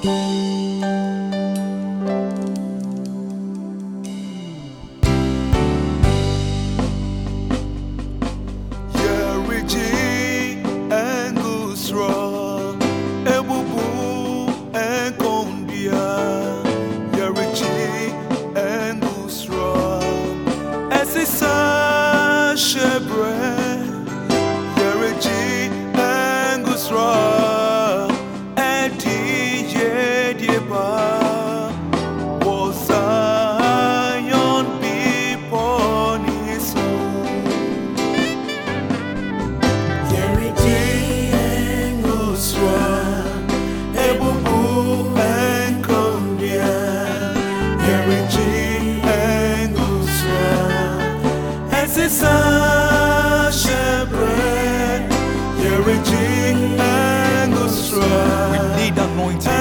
We need anointing,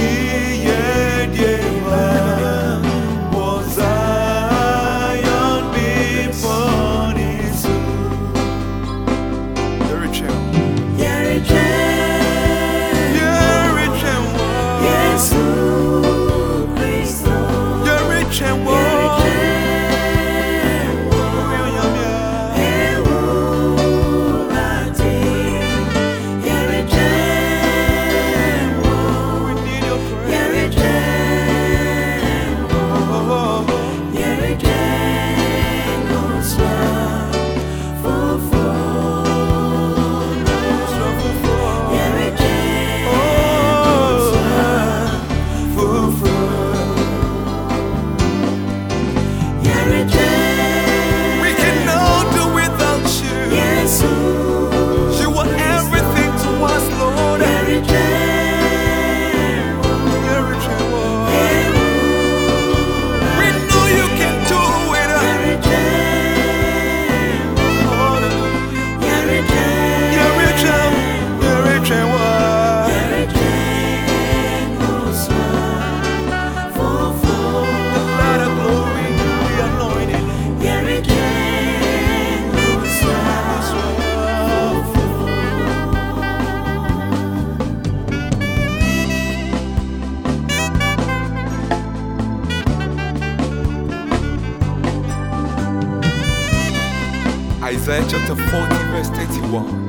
Isaiah chapter 40 verse 31.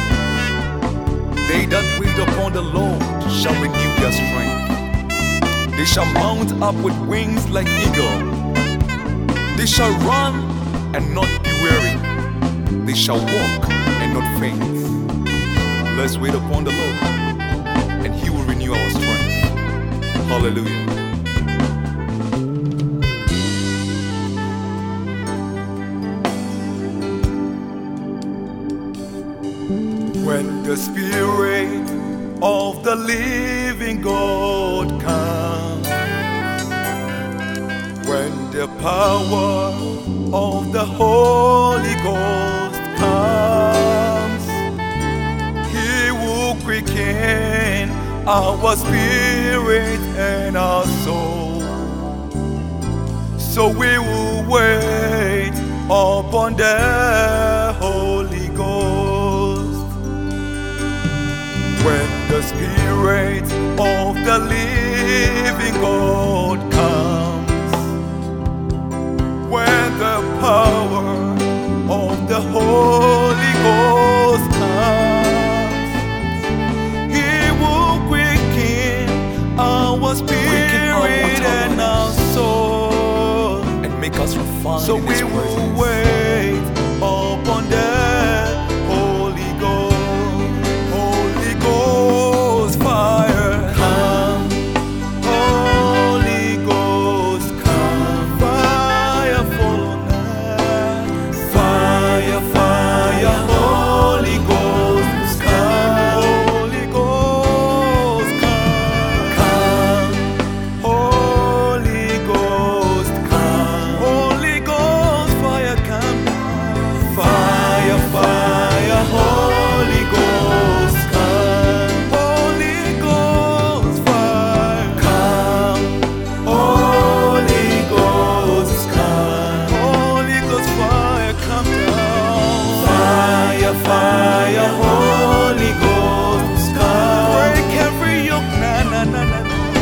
They that wait upon the Lord shall renew their strength. They shall mount up with wings like eagle. They shall run and not be weary. They shall walk and not faint. Let's wait upon the Lord, and He will renew our strength. Hallelujah. When the Spirit of the living God comes, when the power of the Holy Ghost comes, He will quicken our spirit and our soul. So we will wait upon the Holy Ghost. When the Spirit of the living God comes, when the power of the Holy Ghost comes, He will quicken our spirit and our soul, and make us refined. So we will wait upon the Holy Ghost. Fire, Holy Ghost, come. Break every yoke, na na na na.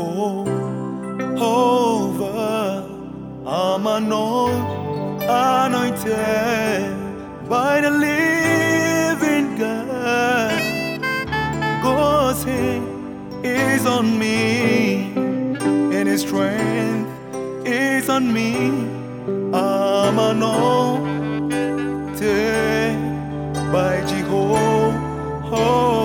Jehovah. I'm anointed by the living God. God's hand is on me, and His strength is on me. I'm anointed by Jehovah.